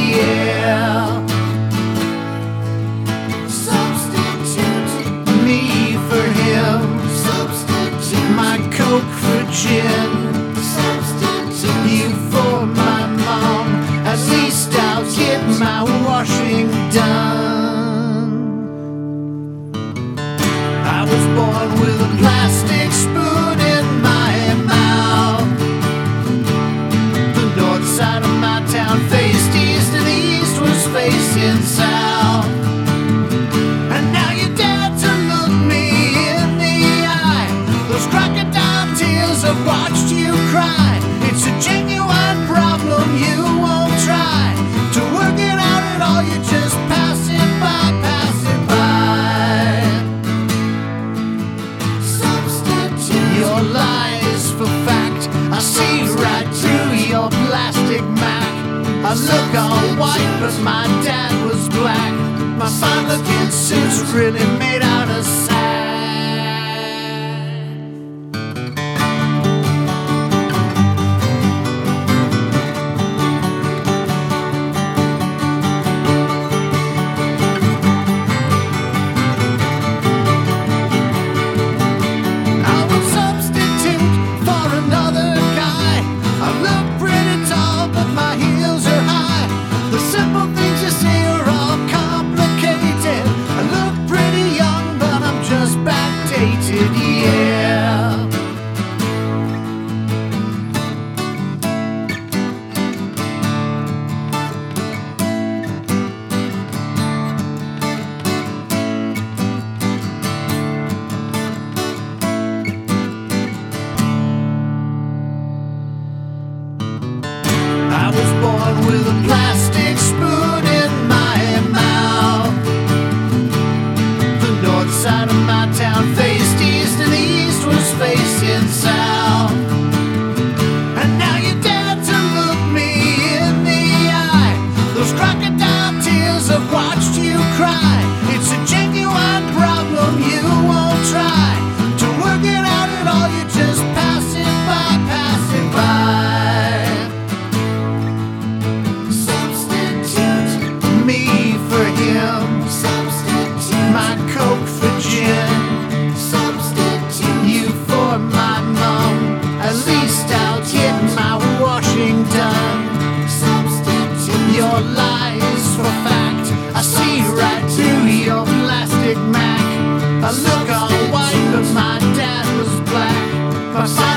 yeah. Substitute me for him. Substitute my Coke for gin. Substitute you for my mom. At least I'll get my washing done. I was born with a plastic spoon in my mouth. The north side of my town faced east and the east was facing south. And now you dare to look me in the eye. Those crocodile tears have watched you cry. It's a genuine problem, you won't try to work it out at all, you just pass it by, pass it by. Substitute your lies for fact. I see right through your plastic Mac. I look all white, but my dad was black. My fine-looking suit's really made out of sack. I would substitute for another guy. I look pretty tall, but my heels are high. The simple things you say are all complicated. I look pretty young, but I'm just backdated, yeah. I was born with a plastic spoon in my mouth. The north side of my town faced east and the east was facing south. And now you dare to look me in the eye. Those crocodile tears have watched you cry. It's a genuine problem, you won't try to work it out at all, you just pass it by, pass it by. Substitute me for him. Substitute my Coke for gin. Substitute you for my mom. At least I'll get my washing done. Substitute your lies for fact. I see right through your plastic Mac. I look all white, but my dad was black. My